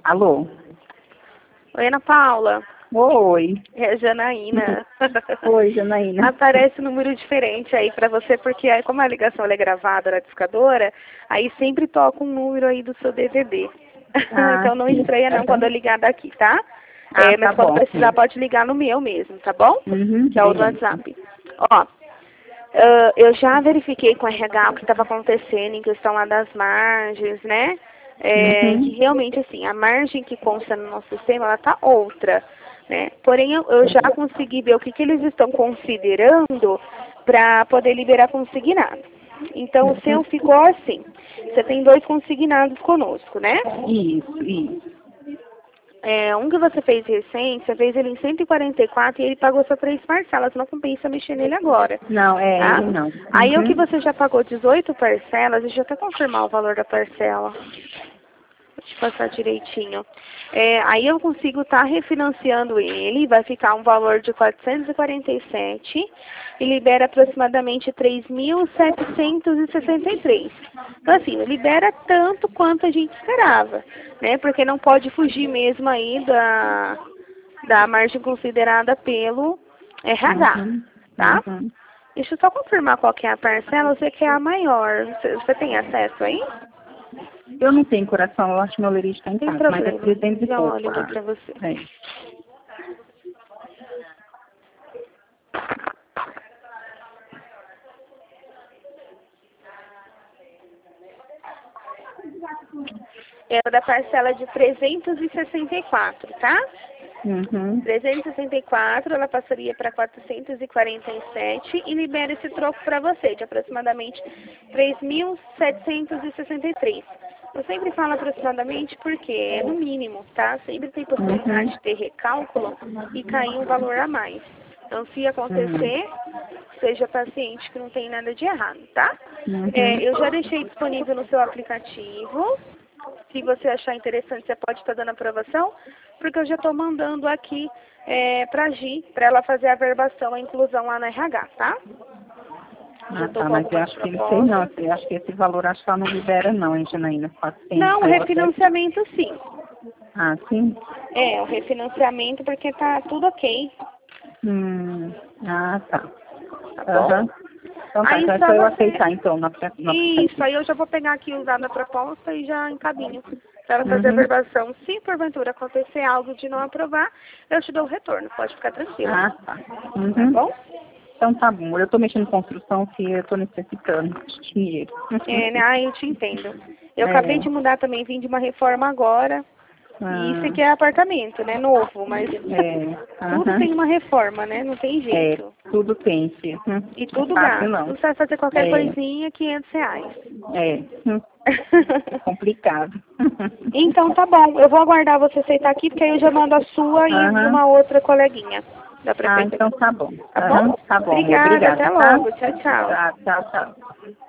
Alô? Oi, Ana Paula. Oi. É a Janaína. Oi, Janaína. Aparece um número diferente aí pra você, porque aí, como a ligação ela é gravada na discadora, aí sempre toca um número aí do seu DVD. Então não Sim. estranha não quando eu ligar daqui, tá? Tá Mas quando bom. precisar pode ligar no meu mesmo, tá bom? Que é o do Beleza. WhatsApp. Ó, eu já verifiquei com o RH o que estava acontecendo em questão lá das margens, né? Que realmente, assim, a margem que consta no nosso sistema, ela tá outra, né? Porém, eu já consegui ver o que eles estão considerando para poder liberar consignado. Então, o seu ficou assim. Você tem 2 consignados conosco, né? Isso. Um que você fez recente, você fez ele em 144 e ele pagou só 3 parcelas. Não compensa mexer nele agora. Não, Tá? ele não. Aí o que você já pagou 18 parcelas, deixa eu até confirmar o valor da parcela. Deixa eu passar direitinho. Aí eu consigo estar refinanciando ele, vai ficar um valor de 447 e libera aproximadamente 3.763. Então assim, libera tanto quanto a gente esperava, né? Porque não pode fugir mesmo aí da margem considerada pelo RH, tá? Deixa eu só confirmar qual que é a parcela, você quer a maior. Você tem acesso aí? Eu não tenho coração, eu acho que meu lerite está em Tem casa, mas é problema. 300 e Já pouco. olho aqui pra você. É o da parcela de 364, tá? 364, ela passaria para 447 e libera esse troco para você, de aproximadamente 3.763. Eu sempre falo aproximadamente porque é no mínimo, tá? Sempre tem possibilidade de ter recálculo e cair um valor a mais. Então, se acontecer, seja paciente que não tem nada de errado, tá? Eu já deixei disponível no seu aplicativo. Se você achar interessante, você pode estar dando aprovação, porque eu já estou mandando aqui para a Gi, para ela fazer a verbação, a inclusão lá na RH, tá? Mas eu acho que não sei não, eu acho que esse valor acho que ela não libera não, hein, Janaína? 400. Não, o refinanciamento sim. Sim? O refinanciamento porque tá tudo ok. Tá. Tá bom? Então tá, Aí então é só só eu você... aceitar então na Isso, aí eu já vou pegar aqui o dado da proposta e já encaminho para ela fazer a verbação. Se porventura acontecer algo de não aprovar, eu te dou o retorno, pode ficar tranquila. Tá. Tá bom? Então tá bom, eu estou mexendo em construção que eu estou necessitando de dinheiro. Né? Eu te entendo. Eu acabei de mudar também, vim de uma reforma agora. E isso aqui é apartamento, né? Novo, mas tudo tem uma reforma, né? Não tem jeito. Tudo tem, filho. E tudo Fácil, gasto. não. Você vai fazer qualquer coisinha, R$ 500. É complicado. Então tá bom, eu vou aguardar você aceitar aqui, porque aí eu já mando a sua e de uma outra coleguinha da prefeitura. Então tá bom. Tá bom? Tá bom, Obrigada, obrigada, até tá? logo. Tchau, tchau. Tchau.